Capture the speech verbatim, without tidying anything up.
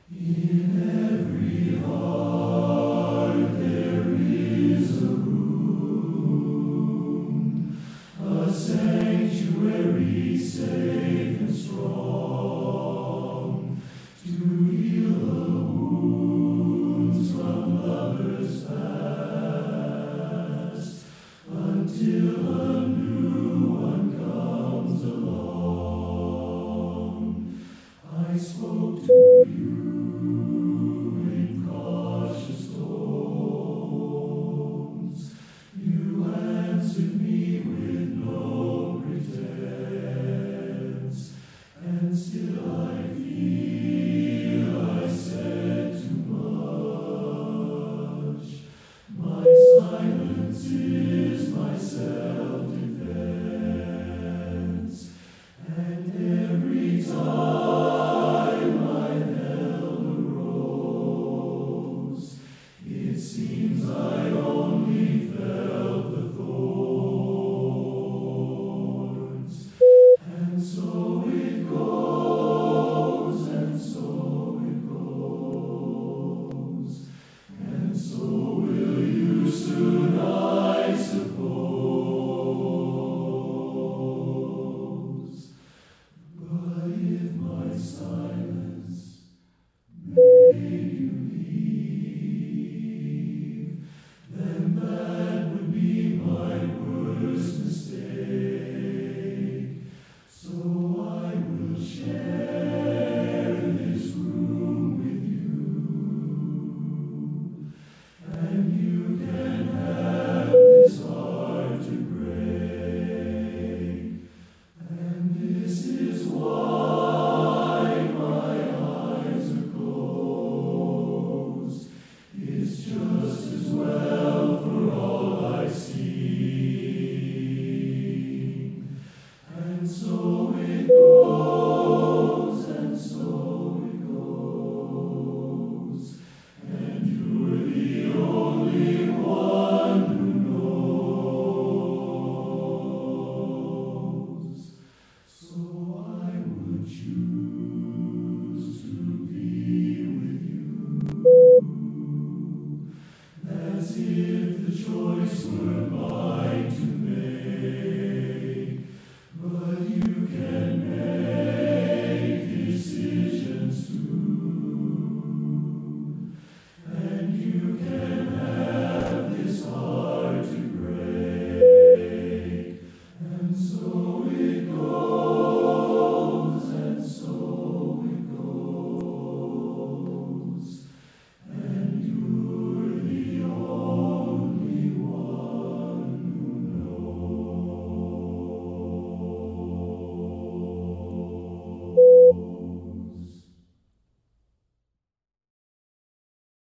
In every heart there is a room, a sanctuary safe and strong, to heal the wounds from lovers past, until a new one comes along. I spoke to you in cautious tones. You answered me with no pretense, and still I feel I said too much. My silence is my self-defense, and every time I held a rose, it seems I only felt the thorns. And so it goes, and so it goes, and so will you soon, I suppose. But if my silence made you leave, then that would be my worst mistake. So I will share this room with you, and you can have this heart to break. And this is why my eyes are closed. It's just as well for all I see. And so it goes, and so it goes, and you're the only one who knows. So I would choose to be with you, as if the choice were mine.